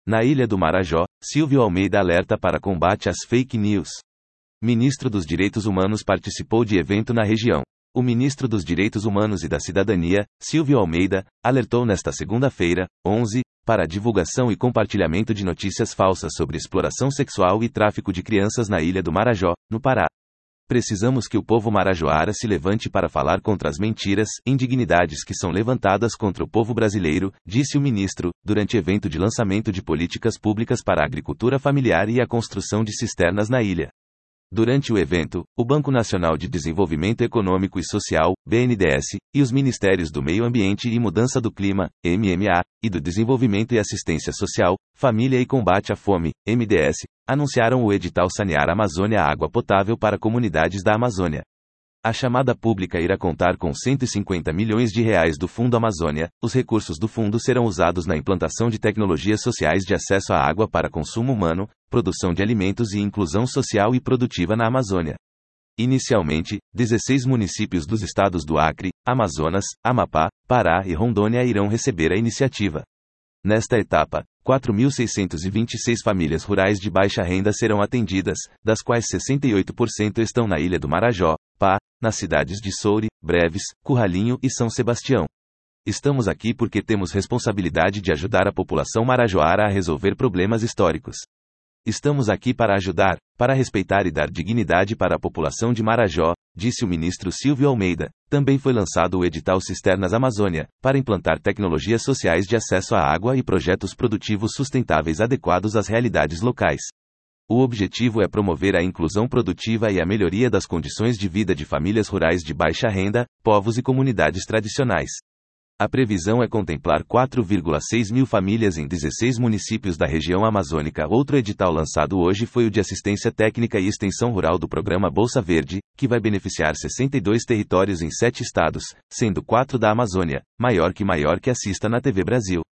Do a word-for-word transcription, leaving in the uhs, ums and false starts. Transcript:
Na Ilha do Marajó, Silvio Almeida alerta para combate às fake news. Ministro dos Direitos Humanos participou de evento na região. O ministro dos Direitos Humanos e da Cidadania, Silvio Almeida, alertou nesta segunda-feira, onze, para a divulgação e compartilhamento de notícias falsas sobre exploração sexual e tráfico de crianças na Ilha do Marajó, no Pará. Precisamos que o povo marajoara se levante para falar contra as mentiras e indignidades que são levantadas contra o povo brasileiro, disse o ministro, durante evento de lançamento de políticas públicas para a agricultura familiar e a construção de cisternas na ilha. Durante o evento, o Banco Nacional de Desenvolvimento Econômico e Social, B N D E S, e os Ministérios do Meio Ambiente e Mudança do Clima, M M A, e do Desenvolvimento e Assistência Social, Família e Combate à Fome, M D S, anunciaram o edital Sanear Amazônia Água Potável para comunidades da Amazônia. A chamada pública irá contar com cento e cinquenta milhões de reais do Fundo Amazônia. Os recursos do fundo serão usados na implantação de tecnologias sociais de acesso à água para consumo humano, produção de alimentos e inclusão social e produtiva na Amazônia. Inicialmente, dezesseis municípios dos estados do Acre, Amazonas, Amapá, Pará e Rondônia irão receber a iniciativa. Nesta etapa, quatro mil seiscentas e vinte e seis famílias rurais de baixa renda serão atendidas, das quais sessenta e oito por cento estão na Ilha do Marajó, Pá, nas cidades de Soure, Breves, Curralinho e São Sebastião. Estamos aqui porque temos responsabilidade de ajudar a população marajoara a resolver problemas históricos. Estamos aqui para ajudar, para respeitar e dar dignidade para a população de Marajó, disse o ministro Silvio Almeida. Também foi lançado o edital Cisternas Amazônia, para implantar tecnologias sociais de acesso à água e projetos produtivos sustentáveis adequados às realidades locais. O objetivo é promover a inclusão produtiva e a melhoria das condições de vida de famílias rurais de baixa renda, povos e comunidades tradicionais. A previsão é contemplar quatro vírgula seis mil famílias em dezesseis municípios da região amazônica. Outro edital lançado hoje foi o de assistência técnica e extensão rural do programa Bolsa Verde, que vai beneficiar sessenta e dois territórios em sete estados, sendo quatro da Amazônia, maior que maior que assista na T V Brasil.